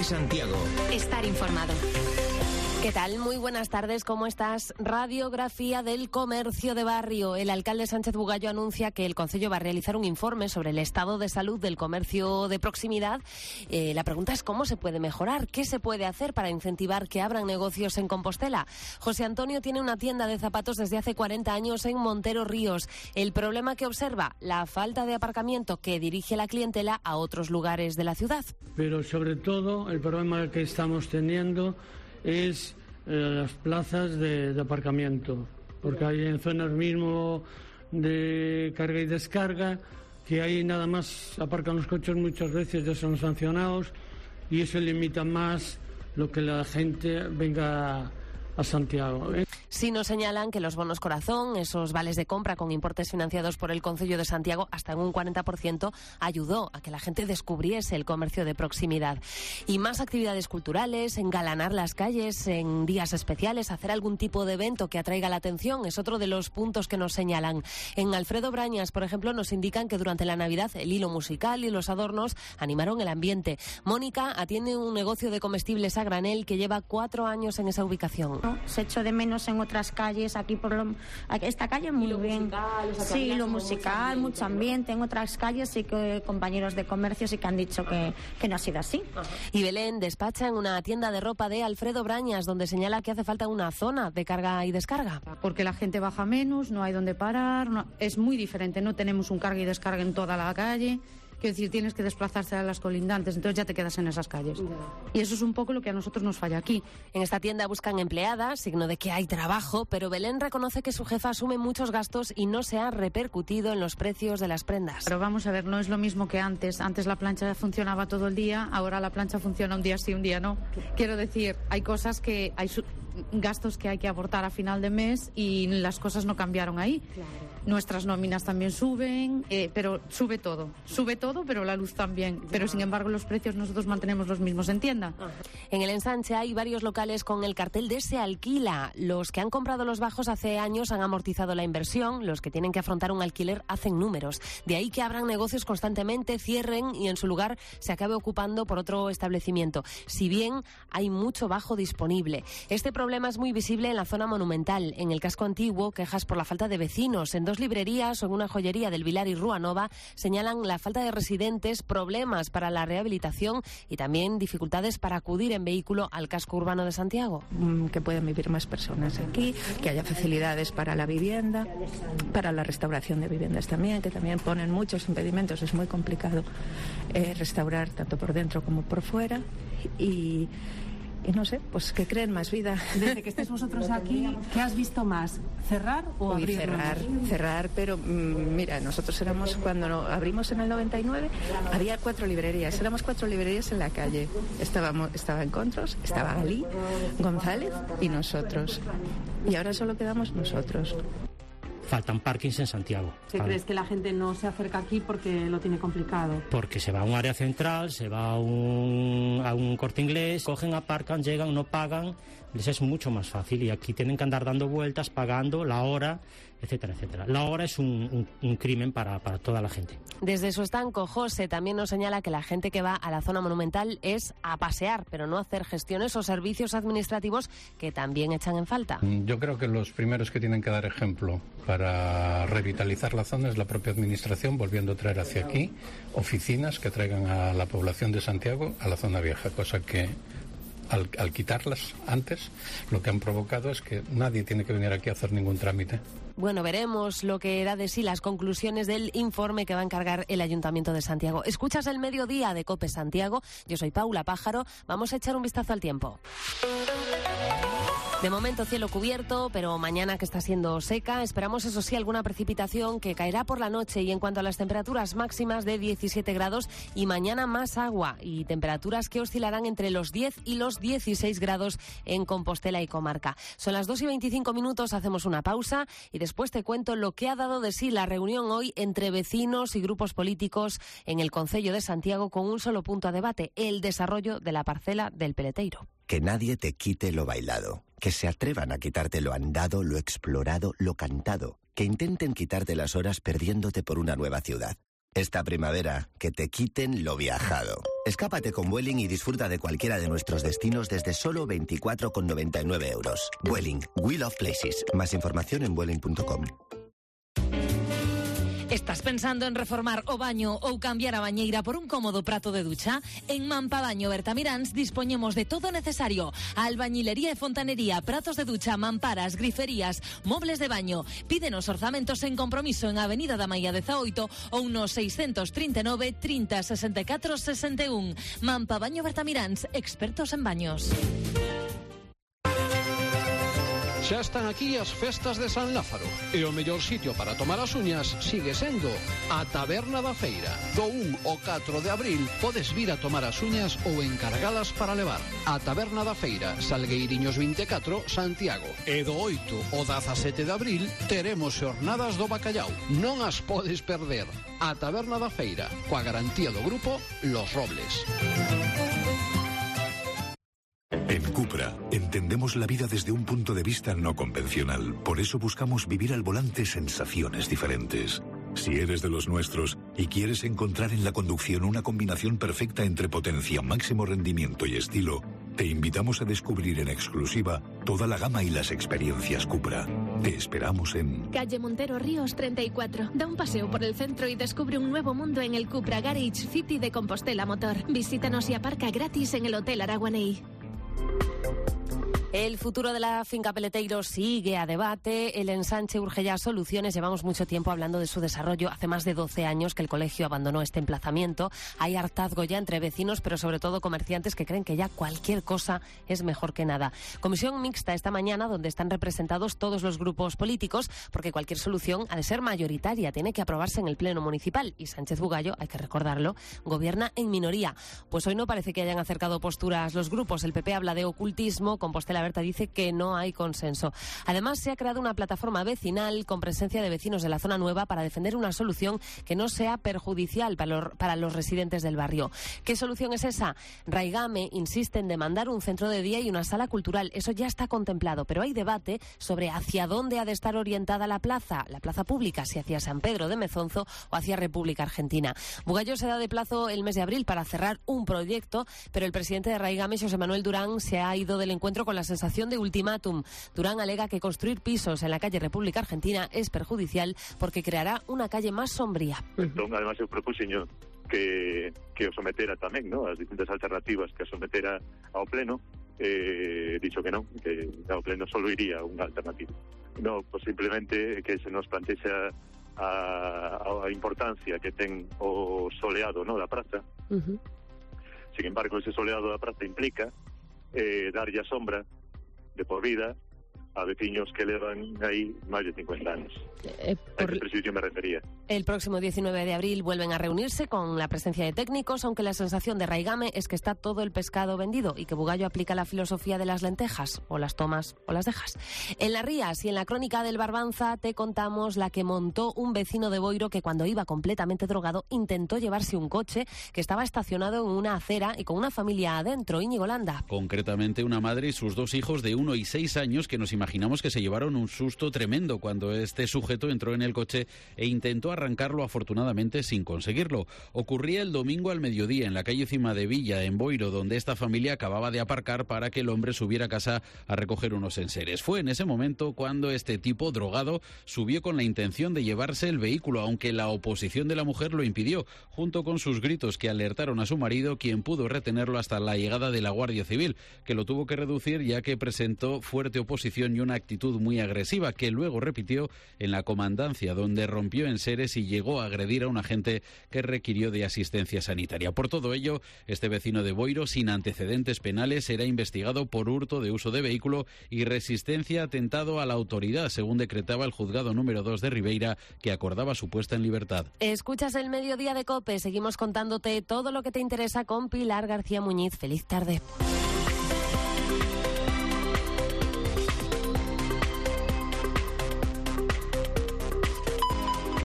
de Santiago. Estar informado. ¿Qué tal? Muy buenas tardes, ¿cómo estás? Radiografía del comercio de barrio. El alcalde Sánchez Bugallo anuncia que el concello va a realizar un informe sobre el estado de salud del comercio de proximidad. La pregunta es cómo se puede mejorar, qué se puede hacer para incentivar que abran negocios en Compostela. José Antonio tiene una tienda de zapatos desde hace 40 años en Montero Ríos. El problema que observa, la falta de aparcamiento que dirige la clientela a otros lugares de la ciudad. Pero sobre todo el problema que estamos teniendo es las plazas de aparcamiento, porque hay en zonas mismo de carga y descarga que ahí nada más aparcan los coches, muchas veces ya son sancionados y eso limita más lo que la gente venga a Santiago. Sí nos señalan que los bonos corazón, esos vales de compra con importes financiados por el Concello de Santiago hasta en un 40%, ayudó a que la gente descubriese el comercio de proximidad. Y más actividades culturales, engalanar las calles en días especiales, hacer algún tipo de evento que atraiga la atención, es otro de los puntos que nos señalan. En Alfredo Brañas, por ejemplo, nos indican que durante la Navidad el hilo musical y los adornos animaron el ambiente. Mónica atiende un negocio de comestibles a granel que lleva 4 años en esa ubicación. Se echo de menos en otras calles, aquí esta calle muy bien. Sí, lo musical, mucho ambiente. En otras calles sí que compañeros de comercio sí que han dicho que no ha sido así. Y Belén despacha en una tienda de ropa de Alfredo Brañas, donde señala que hace falta una zona de carga y descarga. Porque la gente baja menos, no hay donde parar, es muy diferente, no tenemos un carga y descarga en toda la calle. Quiero decir, tienes que desplazarse a las colindantes, entonces ya te quedas en esas calles. Y eso es un poco lo que a nosotros nos falla aquí. En esta tienda buscan empleadas, signo de que hay trabajo, pero Belén reconoce que su jefa asume muchos gastos y no se ha repercutido en los precios de las prendas. Pero vamos a ver, no es lo mismo que antes. Antes la plancha funcionaba todo el día, ahora la plancha funciona un día sí, un día no. Quiero decir, hay cosas que hay gastos que hay que aportar a final de mes y las cosas no cambiaron ahí. Claro. Nuestras nóminas también suben, pero sube todo, pero la luz también. Pero sin embargo los precios nosotros mantenemos los mismos en tienda. En el ensanche hay varios locales con el cartel de se alquila. Los que han comprado los bajos hace años han amortizado la inversión, los que tienen que afrontar un alquiler hacen números. De ahí que abran negocios constantemente, cierren y en su lugar se acabe ocupando por otro establecimiento. Si bien hay mucho bajo disponible. Este problema es muy visible en la zona monumental. En el casco antiguo, quejas por la falta de vecinos. En 2 librerías o en una joyería del Vilar y Rúa Nova señalan la falta de residentes, problemas para la rehabilitación y también dificultades para acudir en vehículo al casco urbano de Santiago. Que puedan vivir más personas aquí, que haya facilidades para la vivienda, para la restauración de viviendas también, que también ponen muchos impedimentos, es muy complicado restaurar tanto por dentro como por fuera y no sé, pues que creen más vida. Desde que estéis vosotros aquí, ¿qué has visto más? ¿Cerrar o abrir? Cerrar, pero mira, nosotros éramos, cuando abrimos en el 99, había 4 librerías, éramos 4 librerías en la calle. Estaba Encontros, estaba Galí, González y nosotros. Y ahora solo quedamos nosotros. Faltan parkings en Santiago. ¿Crees que la gente no se acerca aquí porque lo tiene complicado? Porque se va a un área central, se va a un Corte Inglés, cogen, aparcan, llegan, no pagan, les es mucho más fácil y aquí tienen que andar dando vueltas, pagando la hora, etcétera, etcétera. La hora es un crimen para toda la gente. Desde su estanco, José también nos señala que la gente que va a la zona monumental es a pasear, pero no a hacer gestiones o servicios administrativos que también echan en falta. Yo creo que los primeros que tienen que dar ejemplo para revitalizar la zona es la propia administración, volviendo a traer hacia aquí oficinas que traigan a la población de Santiago a la zona vieja, cosa que al quitarlas antes, lo que han provocado es que nadie tiene que venir aquí a hacer ningún trámite. Bueno, veremos lo que da de sí las conclusiones del informe que va a encargar el Ayuntamiento de Santiago. Escuchas el mediodía de COPE Santiago. Yo soy Paula Pájaro. Vamos a echar un vistazo al tiempo. De momento cielo cubierto, pero mañana que está siendo seca, esperamos eso sí alguna precipitación que caerá por la noche y en cuanto a las temperaturas máximas de 17 grados y mañana más agua y temperaturas que oscilarán entre los 10 y los 16 grados en Compostela y comarca. Son las 2:25, hacemos una pausa y después te cuento lo que ha dado de sí la reunión hoy entre vecinos y grupos políticos en el Concello de Santiago con un solo punto a debate, el desarrollo de la parcela del Peleteiro. Que nadie te quite lo bailado. Que se atrevan a quitarte lo andado, lo explorado, lo cantado. Que intenten quitarte las horas perdiéndote por una nueva ciudad. Esta primavera, que te quiten lo viajado. Escápate con Vueling y disfruta de cualquiera de nuestros destinos desde solo 24,99 €. Vueling, We Love Places. Más información en vueling.com. Estás pensando en reformar o baño ou cambiar a bañeira por un cómodo prato de ducha? En Mampabaño Bertamiráns dispoñemos de todo necesario: albañilería e fontanería, pratos de ducha, mamparas, griferías, mobles de baño. Pídenos orzamentos en compromiso en Avenida da Maia 18 ou no 639 30 64 61. Mampabaño Bertamiráns, expertos en baños. Xa están aquí as festas de San Lázaro e o mellor sitio para tomar as uñas sigue sendo a Taberna da Feira. Do 1 ao 4 de abril podes vir a tomar as uñas ou encargalas para levar. A Taberna da Feira, Salgueiriños 24, Santiago. E do 8 ao 17 de abril teremos xornadas do bacallau. Non as podes perder. A Taberna da Feira, coa garantía do grupo Los Robles. En Cupra, entendemos la vida desde un punto de vista no convencional. Por eso buscamos vivir al volante sensaciones diferentes. Si eres de los nuestros y quieres encontrar en la conducción una combinación perfecta entre potencia, máximo rendimiento y estilo, te invitamos a descubrir en exclusiva toda la gama y las experiencias Cupra. Te esperamos en Calle Montero Ríos 34. Da un paseo por el centro y descubre un nuevo mundo en el Cupra Garage City de Compostela Motor. Visítanos y aparca gratis en el Hotel Araguaney. El futuro de la finca Peleteiro sigue a debate. El ensanche urge ya soluciones. Llevamos mucho tiempo hablando de su desarrollo. Hace más de 12 años que el colegio abandonó este emplazamiento. Hay hartazgo ya entre vecinos, pero sobre todo comerciantes que creen que ya cualquier cosa es mejor que nada. Comisión mixta esta mañana donde están representados todos los grupos políticos, porque cualquier solución ha de ser mayoritaria. Tiene que aprobarse en el Pleno Municipal. Y Sánchez Bugallo, hay que recordarlo, gobierna en minoría. Pues hoy no parece que hayan acercado posturas los grupos. El PP habla de ocultismo. Compostela Berta dice que no hay consenso. Además, se ha creado una plataforma vecinal con presencia de vecinos de la zona nueva para defender una solución que no sea perjudicial para los residentes del barrio. ¿Qué solución es esa? Raigame insiste en demandar un centro de día y una sala cultural. Eso ya está contemplado, pero hay debate sobre hacia dónde ha de estar orientada la plaza pública, si hacia San Pedro de Mezonzo o hacia República Argentina. Bugallo se da de plazo el mes de abril para cerrar un proyecto, pero el presidente de Raigame, José Manuel Durán, se ha ido del encuentro con la sensación de ultimátum. Durán alega que construir pisos en la calle República Argentina es perjudicial porque creará una calle más sombría. Entón, además, eu propuxeño que o sometera tamén, ¿no?, as distintas alternativas que o sometera ao Pleno. Dicho que non, que ao Pleno solo iría unha alternativa. No, pues simplemente que se nos plantexa a importancia que ten o soleado, ¿no?, da praza. Sin embargo, ese soleado da praza implica darlle a sombra de por vida a veciños que levan aí máis de 50 anos. A ese presidio me refería. El próximo 19 de abril vuelven a reunirse con la presencia de técnicos, aunque la sensación de Raigame es que está todo el pescado vendido y que Bugallo aplica la filosofía de las lentejas, o las tomas o las dejas. En Las Rías y en la crónica del Barbanza te contamos la que montó un vecino de Boiro que cuando iba completamente drogado intentó llevarse un coche que estaba estacionado en una acera y con una familia adentro. Íñigo Landa. Concretamente una madre y sus dos hijos de 1 y 6 años que nos imaginamos que se llevaron un susto tremendo cuando este sujeto entró en el coche e intentó arrancarlo, afortunadamente sin conseguirlo. Ocurría el domingo al mediodía en la calle Cimadevilla, en Boiro, donde esta familia acababa de aparcar para que el hombre subiera a casa a recoger unos enseres. Fue en ese momento cuando este tipo drogado subió con la intención de llevarse el vehículo, aunque la oposición de la mujer lo impidió, junto con sus gritos que alertaron a su marido, quien pudo retenerlo hasta la llegada de la Guardia Civil, que lo tuvo que reducir ya que presentó fuerte oposición y una actitud muy agresiva, que luego repitió en la comandancia, donde rompió enseres y llegó a agredir a un agente que requirió de asistencia sanitaria. Por todo ello, este vecino de Boiro, sin antecedentes penales, será investigado por hurto de uso de vehículo y resistencia a atentado a la autoridad, según decretaba el juzgado número 2 de Ribeira, que acordaba su puesta en libertad. Escuchas el Mediodía de COPE. Seguimos contándote todo lo que te interesa con Pilar García Muñiz. Feliz tarde.